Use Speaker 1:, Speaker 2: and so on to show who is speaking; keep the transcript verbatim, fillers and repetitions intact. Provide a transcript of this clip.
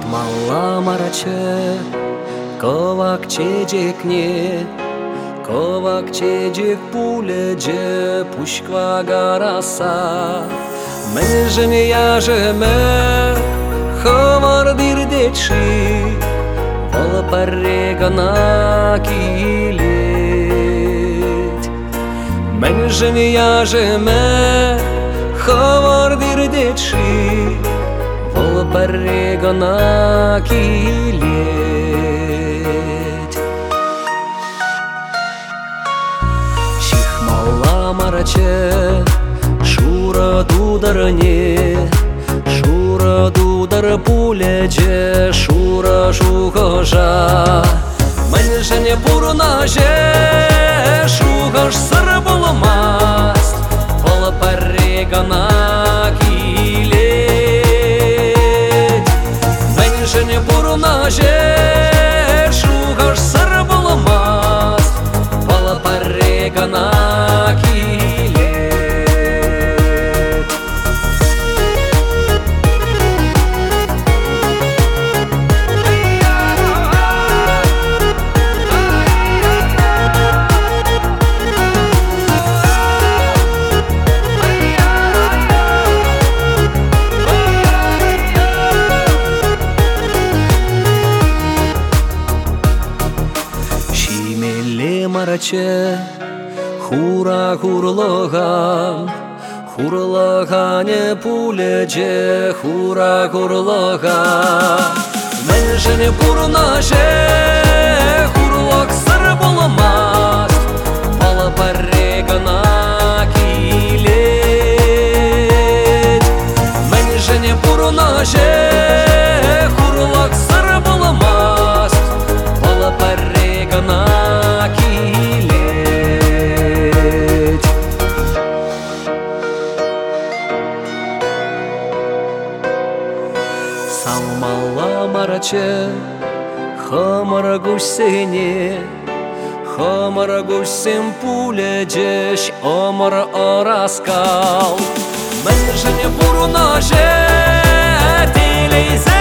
Speaker 1: Шихмалла мараче, ковак чедекне, ковак чедек пулеже пушква гараса. Межеме яжеме, хомар бирдечи, вола парегана килет. Межеме яжеме, хомар бирдечи, вола парегана килет. Шихмалла мараче, шура дударне, шура дудар пулеже, шура шухожа. Меньшене пурнаже, шухош сыр болмас, вола парегана килет. Меньшене пурнаже, шухош сыр болмас, вола парегана килет. Мараче, хура хурлоган, хурлагане пулеже, хура хурлоган. Меньшене пурнаже, хурлок сыр болмас, вола парегана килет. Меньшене пурнаже, хурлок сыр болмас, вола парегана килет. Салмалла мараче, хомар гусене, хомар гусем пулеже, омар ораскал. Меньшене пурнаже, телейзе